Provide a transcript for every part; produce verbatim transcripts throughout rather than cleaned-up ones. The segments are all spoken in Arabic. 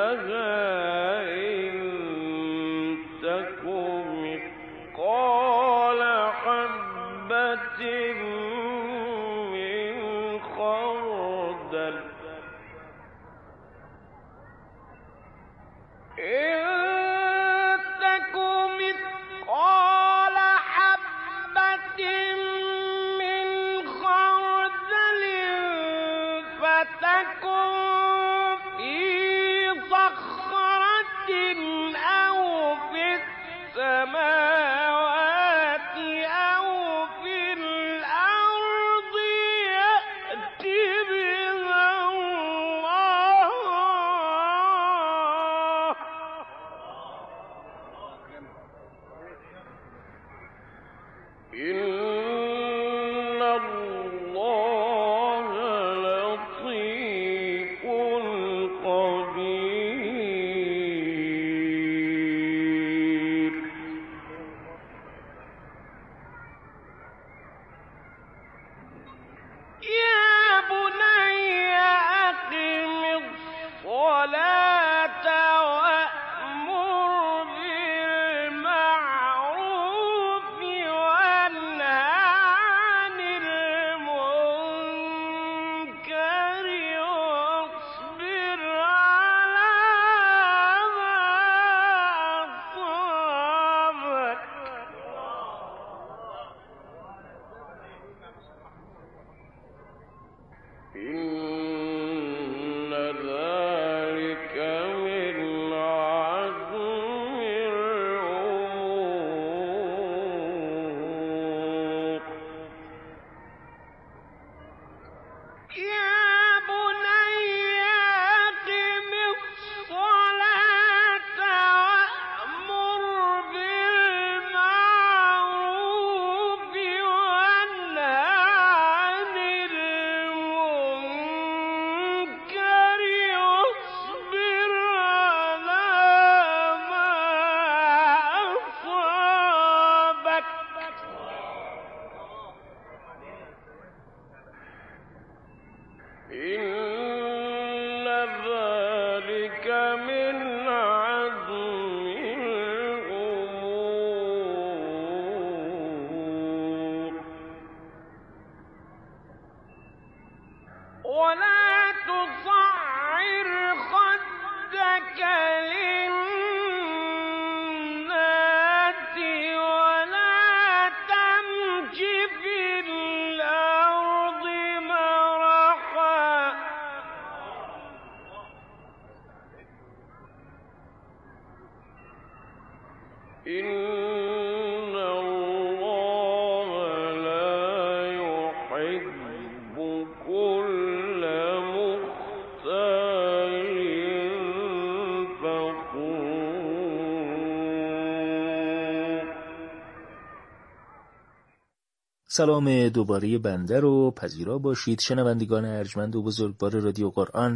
سلام دوباره بنده رو پذیرا باشید شنوندگان ارجمند و بزرگوار رادیو قرآن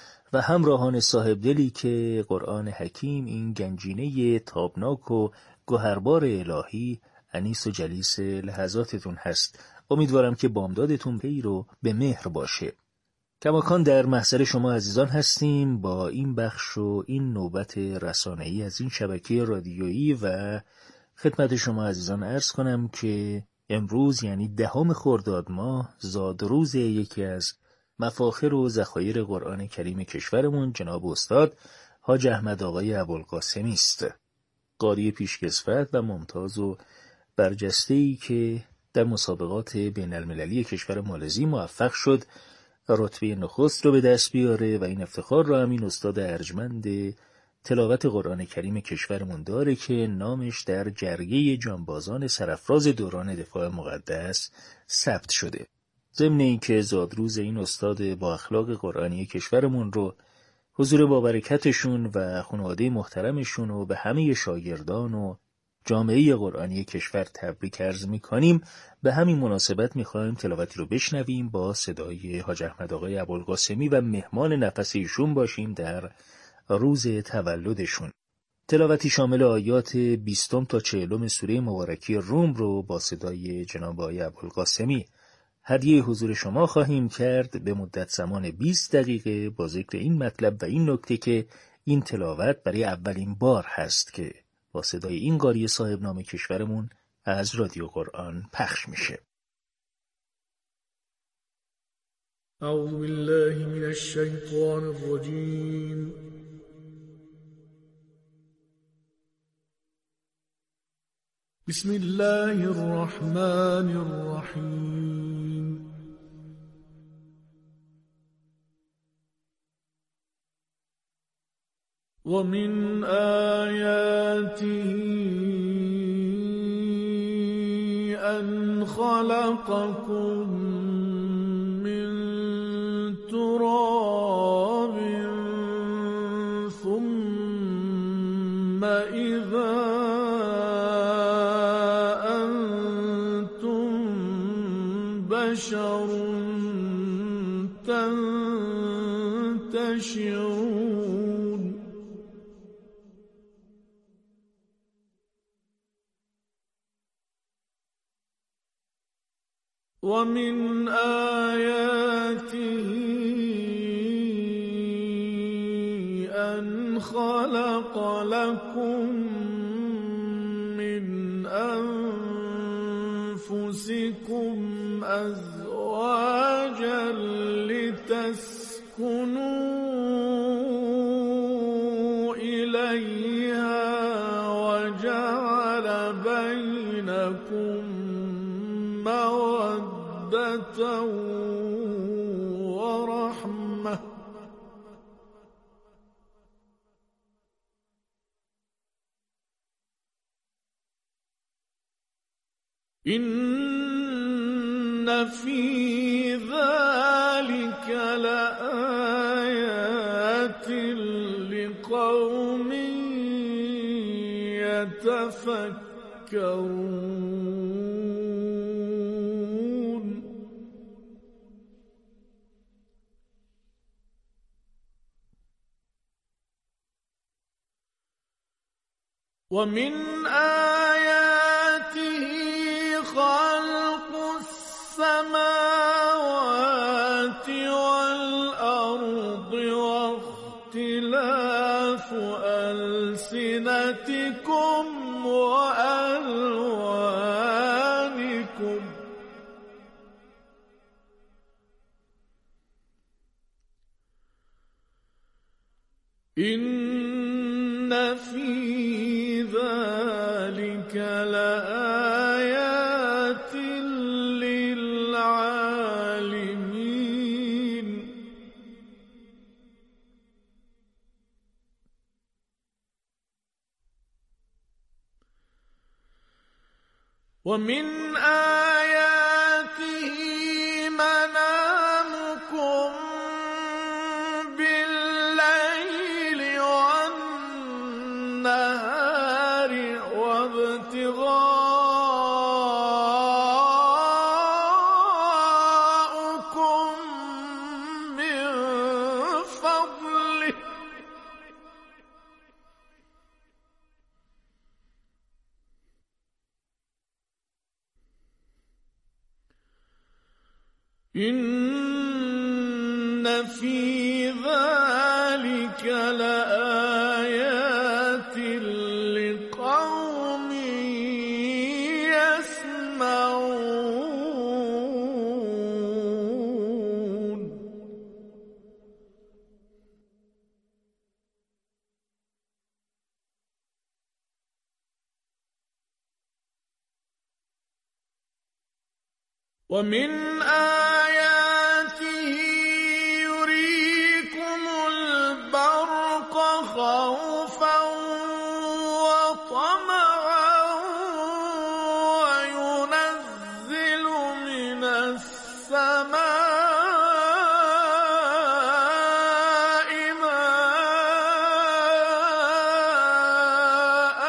و همراهان صاحب دلی که قرآن حکیم این گنجینه تابناک و گوهربار الهی انیس و جلیس لحظاتتون هست. امیدوارم که بامدادتون پیر و به مهر باشه. کماکان در محضر شما عزیزان هستیم با این بخش و این نوبت رسانه‌ای از این شبکه رادیویی و خدمت شما عزیزان عرض کنم که امروز یعنی دهم خرداد ماه زادروز یکی از مفاخر و ذخایر قرآن کریم کشورمون جناب استاد حاج احمد آقای ابوالقاسمی است. قاری پیشکسوت و ممتاز و برجسته‌ای که در مسابقات بین المللی کشور مالزی موفق شد رتبه نخست رو به دست بیاره و این افتخار را همین استاد ارجمند تلاوت قرآن کریم کشورمون داره که نامش در جرگه جانبازان سرافراز دوران دفاع مقدس ثبت شده. ضمن این که زادروز این استاد با اخلاق قرآنی کشورمون رو حضور با برکتشون و خانواده محترمشون و به همه شاگردان و جامعه قرآنی کشور تبریک عرض می‌کنیم. به همین مناسبت می‌خوایم تلاوتی رو بشنویم با صدای حاج احمد آقای ابوالقاسمی و مهمان نفس ایشون باشیم در روز تولدشون. تلاوتی شامل آیات بیستم تا چهلم سوره مبارکی روم رو با صدای جناب آقای ابوالقاسمی هدیه حضور شما خواهیم کرد به مدت زمان بیست دقیقه با ذکر این مطلب و این نکته که این تلاوت برای اولین بار هست که با صدای این قاری صاحب نام کشورمون از رادیو قرآن پخش میشه. اعوذ بالله من الشیطان الرجیم. بسم الله الرحمن الرحیم. ومن آیاته أن خلقكم من تراب ثم إذا أنتم بشر تنتشرون. ومن آياته أن خلق لكم من أنفسكم أزواجا لتسكنوا إليها وجعل بينكم مودة ورحمة. إن في ذلك لآيات لقوم يتفكرون. ومن آياته خلق السماوات والأرض واختلاف ألسنتكم وألوانكم. إن في ذلك لآيات للعالمين. ومن آياته منامكم بالليل والنهار وابتغاؤكم من فضله. إن في ذلك لآيات لقوم يسمعون. ومن آياته يريكم البرق خوفا وطمعا وينزل من السماء ماء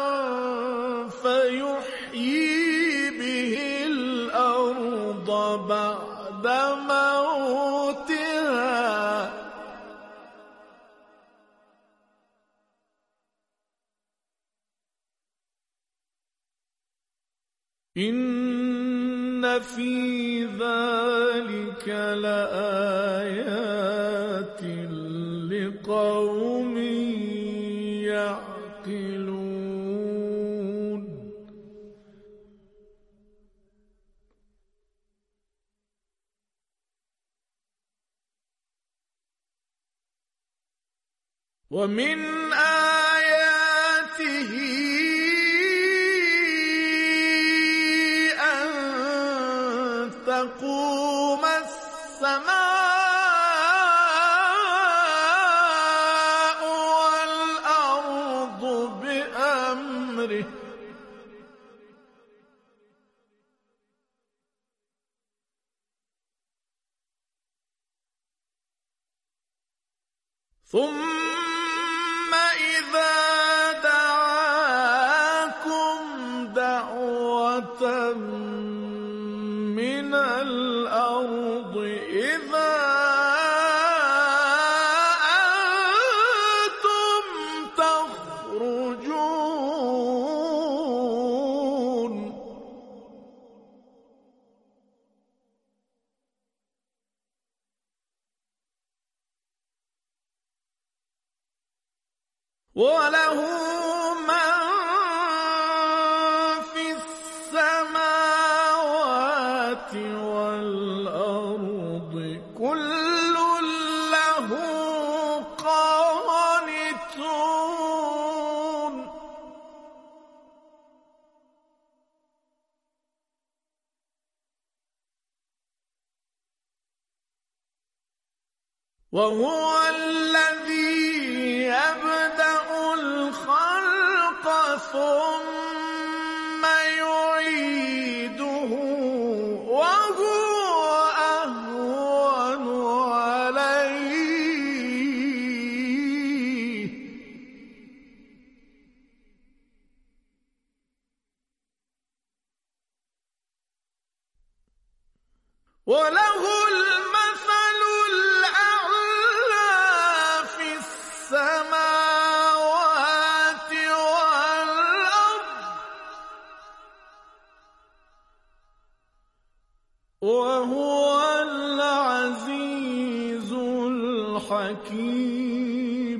فيحيي به الأرض بعد موتها. إن في ذلك لآيات لقوم يعقلون ومن آياته أن تقوم السماء والأرض بأمره ثم إذا دعاكم دعوة من الأرض إذا أنتم تخرجون وله من في السماوات والأرض كل له قانتون وهو الذي يبدأ الخلق ثم يعيده وهو أهون عليه وله المثل الأعلى في السماوات والأرض وهو العزيز الحكيم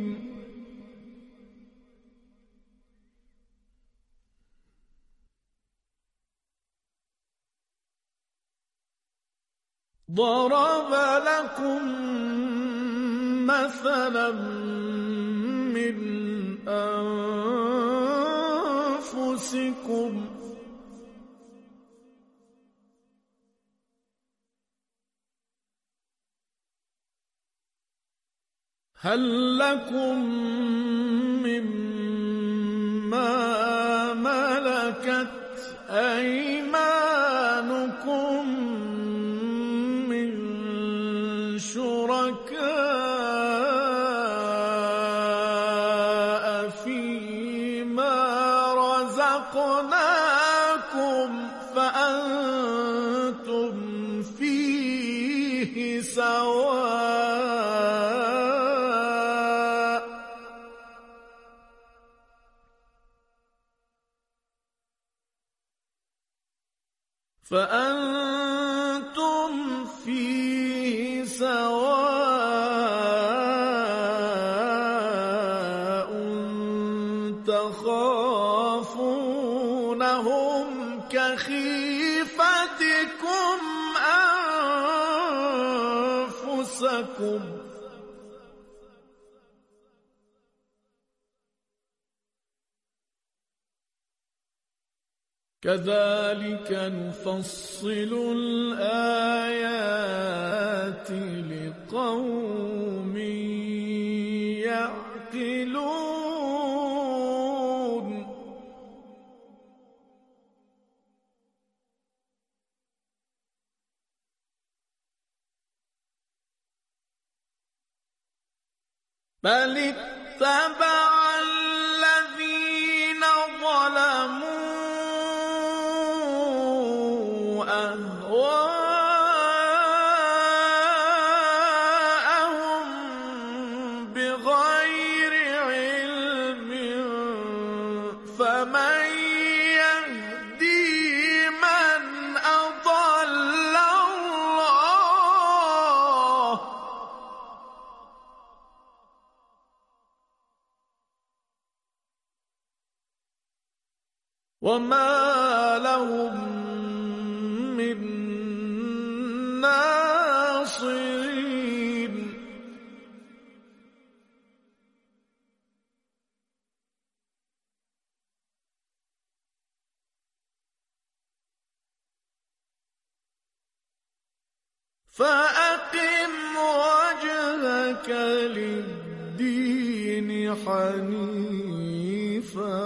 ضرب لكم مثلا من أنفسكم هل لكم مما ملكت أيمانكم من شركاء فيما رزقناكم فأنتم فيه سواء فأنتم فيه سواء تخافونهم كخيفتكم أنفسكم كذلك نفصل الآيات لقوم يعقلون بل اتبع الذين ظلموا أهواءهم بغير علم فمن يهدي من أضل الله وما لهم من ناصرين فأقم وجهك للدين حنيفا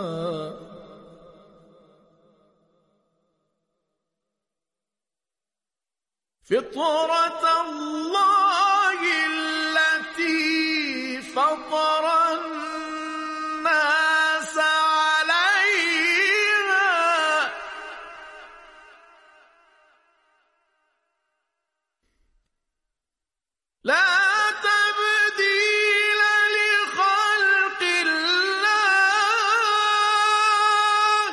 فطرة الله التي فطر الناس عليها لا تبديل لخلق الله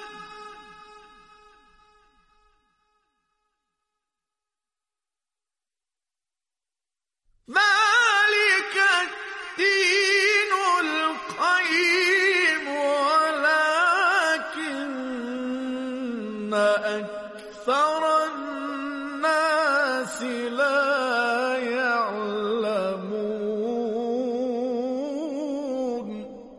ذلك الدين القيم ولكن أكثر الناس لا يعلمون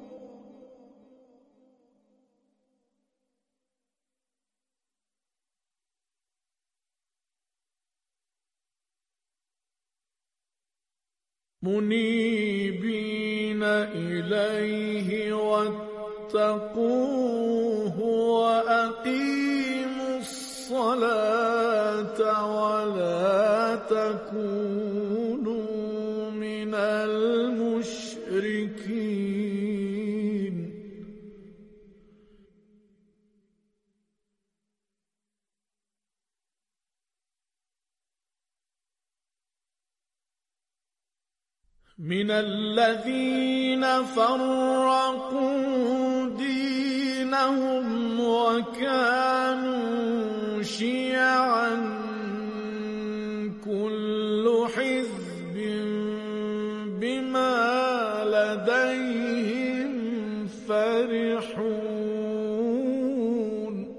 منيبين إليه واتقوه وأقيموا الصلاة ولا تكونوا من المشركين من الذين فرقوا دينهم وكانوا شيعا كل حزب بما لديهم فرحون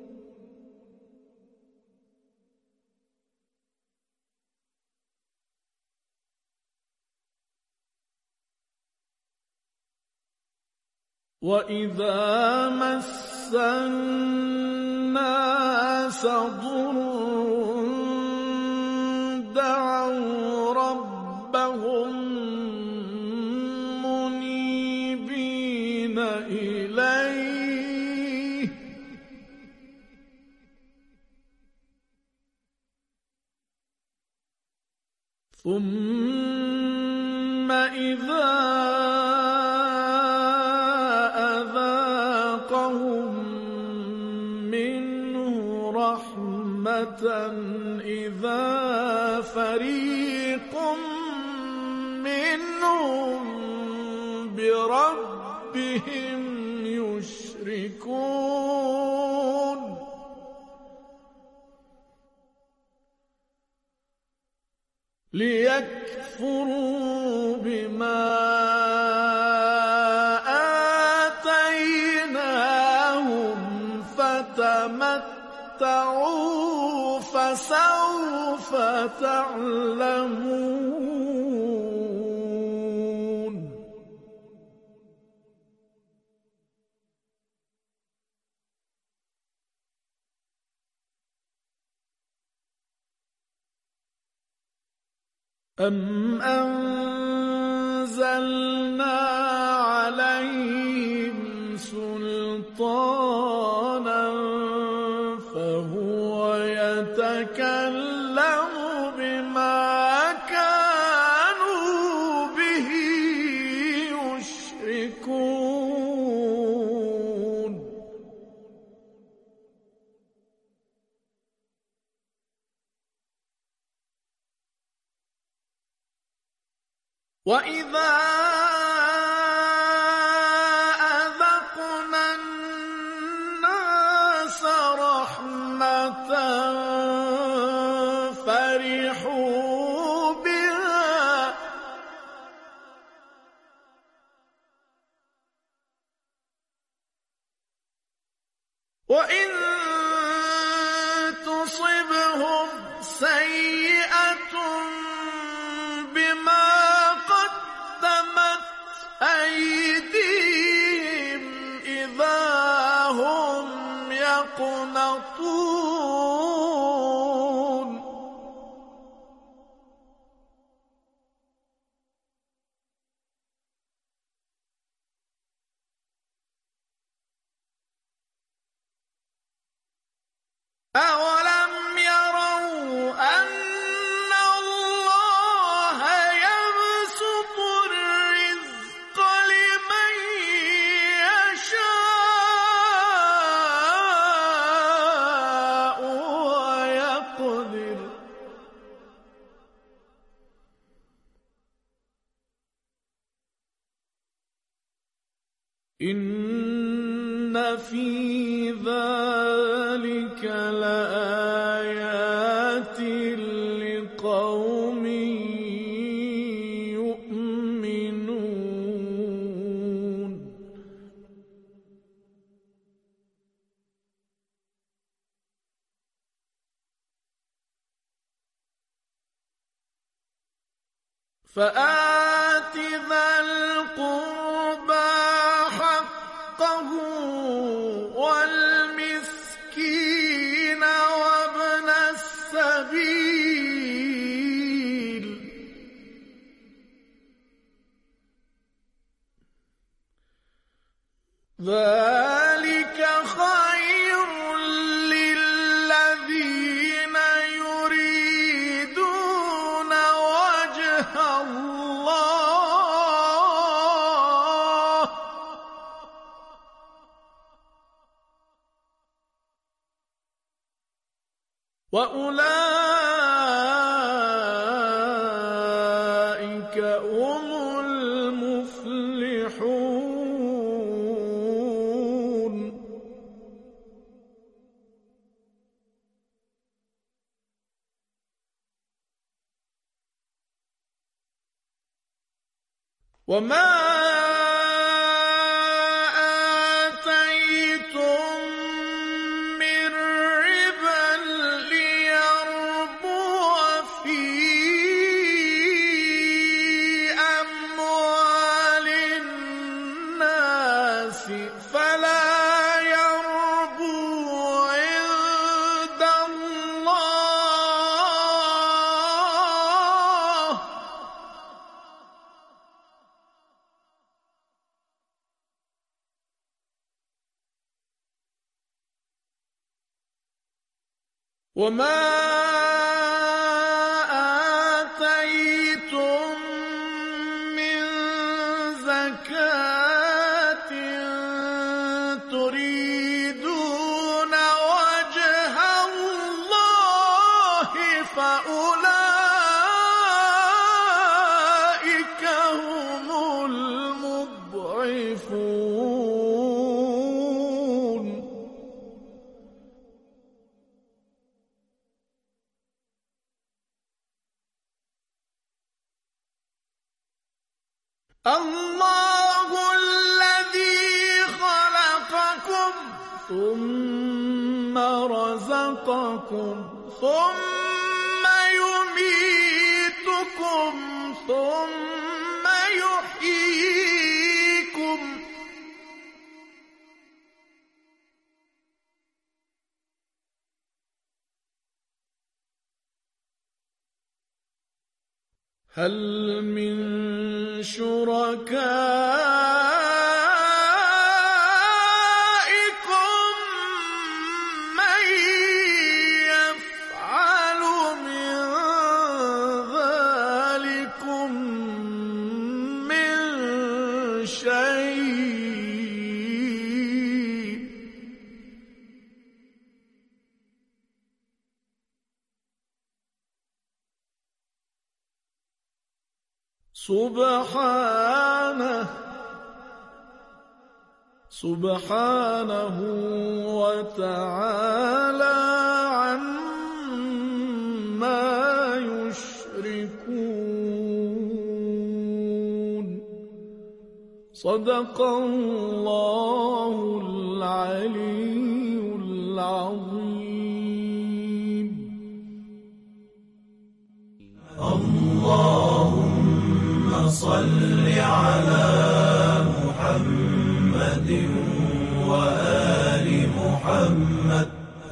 وإذا مس الناس ضر دعوا ربهم منيبين إليه ثم إذا إذا فريق منهم بربهم يشركون ليكفروا بما آتيناهم فتمتعوا فسوف تعلمون أم أنزلنا عليهم سلطانا فهو يتكلم بما كانوا به يشركون وإذا أذقنا الناس رحمة فرحوا بها وإن تصبهم سيئة بما قدمت أيديهم إذا هم يقنطون أولم يروا أن الله يبسط الرزق لمن يشاء ويقدر إن في ذلك لآيات لقوم يؤمنون فآت ذا القربى حقه والمسكين وابن السبيل ذلك خير للذين يريدون وجه الله وأولئك هم المفلحون وما آتيتم من ربا ليربو في أموال الناس فلا يربو عند الله وما آتيتم من زكاة تريدون وجه الله فأولئك هم المضعفون الله الذي خلقكم ثم رزقكم ثم يميتكم ثم يحييكم هل من شركائكم من يفعل من ذلكم من شيء سبحانه سبحانه وتعالى عما يشركون صدق الله العلي العظيم. العظيم اللهم صل على محمد وآل محمد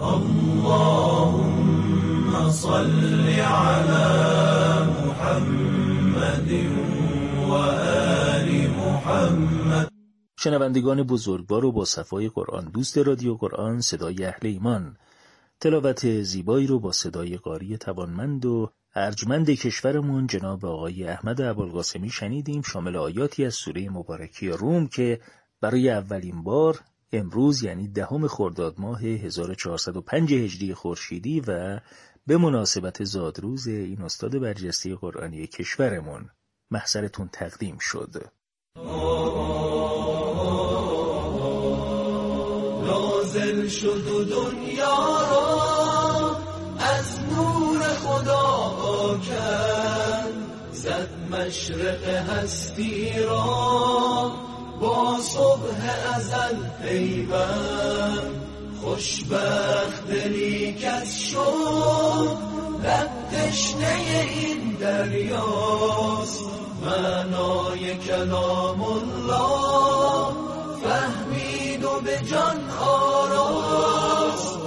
اللهم صل على محمد وآل محمد. شنوندگان بزرگوار و با صفای قرآن دوست رادیو قرآن، صدای اهل ایمان، تلاوت زیبایی رو با صدای قاری توانمند و ارجمند کشورمون جناب آقای احمد ابوالقاسمی شنیدیم، شامل آیاتی از سوره مبارکه روم که برای اولین بار امروز یعنی دهم خرداد ماه هزار و چهارصد و پنج هجری خورشیدی و به مناسبت زادروز این استاد برجسته قرآنی کشورمون محضرتون تقدیم شد. نازل شد و دنیا را از نور خدا کرد، زد مشرق هستی را با صبح ازل پیوند. خوشبخت دلی کس شد لب تشنه این دریاست، معنای کلام الله فهمید و به جان آراست.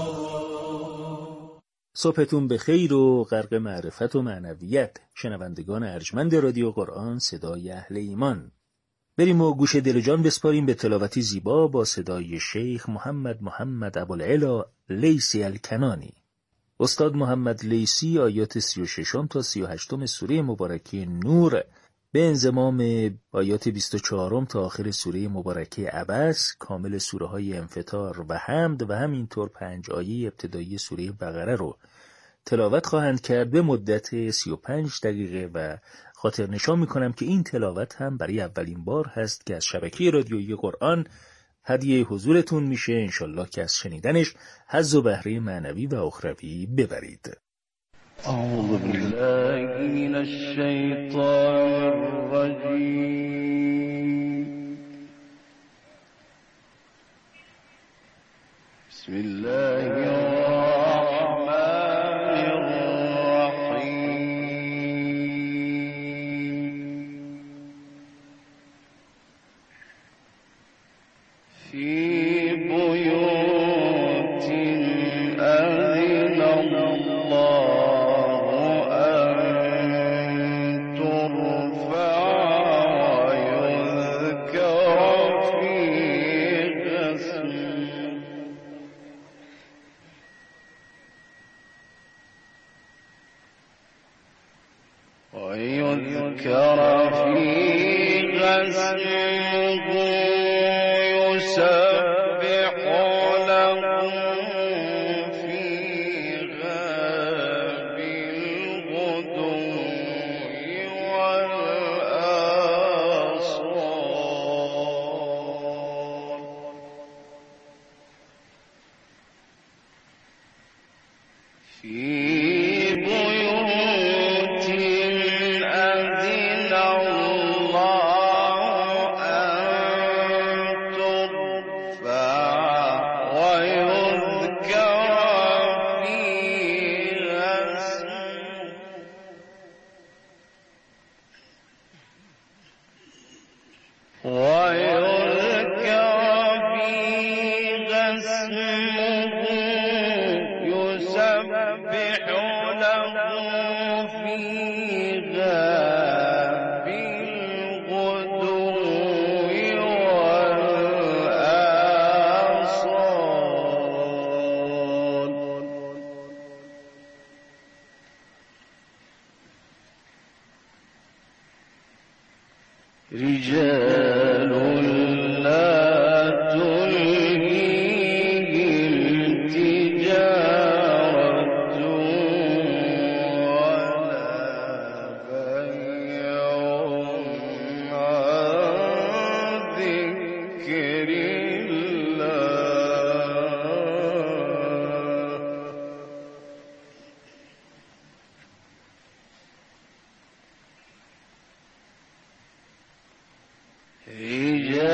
صبحتون به خیر و غرق معرفت و معنویت، شنوندگان ارجمند رادیو قرآن، صدای اهل ایمان. بریم و گوش دل و جان بسپاریم به تلاوتی زیبا با صدای شیخ محمد محمد ابوالعلا لیثی الکنانی. استاد محمد لیثی آیات سی و ششم تا سی و هشتم سوره مبارکه نور به انضمام آیات بیست و چهارم تا آخر سوره مبارکه عبس، کامل سوره های انفطار و حمد و همینطور پنج آیه ابتدایی سوره بقره رو تلاوت خواهند کرد به مدت سی و پنج دقیقه و خاطر نشان میکنم که این تلاوت هم برای اولین بار هست که از شبکه رادیویی قرآن هدیه حضورتون میشه. انشالله که از شنیدنش حظ و بهره معنوی و اخروی ببرید. أعوذ بالله من الشيطان الرجيم. بسم الله الرحمن الرحيم. في بيوت أذن الله أن ترفع ويذكر فيها اسمه ويذكر فيها اسمه يسبح له فيها بالغدو والآصال. في